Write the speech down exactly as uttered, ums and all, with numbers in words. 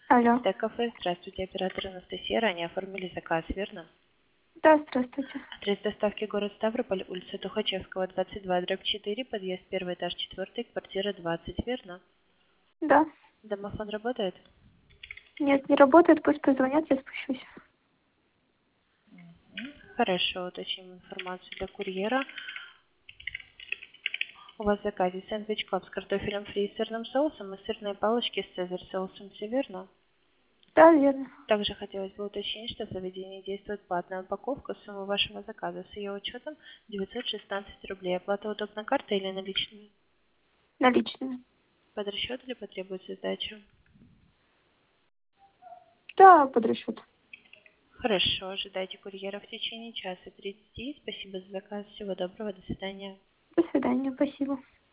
Алло. Так, кафе, здравствуйте, оператор Анастасия, ранее оформили заказ, верно? Да, здравствуйте. Адрес доставки город Ставрополь, улица Тухачевского, двадцать два, дробь четыре, подъезд первый этаж четвертый, квартира двадцать, верно? Да. Домофон работает? Нет, не работает, пусть позвонят, я спущусь. Хорошо, уточним информацию для курьера. У вас в заказе сэндвич клаб с картофелем фри и сырным соусом и сырные палочки с цезарь соусом, все верно? Да, верно. Также хотелось бы уточнить, что в заведении действует платная упаковка. Сумма вашего заказа с ее учетом девятьсот шестнадцать рублей. Оплата удобна картой или наличными? Наличными. Под расчет или потребуется сдача? Да, под расчет. Хорошо, ожидайте курьера в течение часа тридцати. Спасибо за заказ. Всего доброго, до свидания. До свидания, спасибо.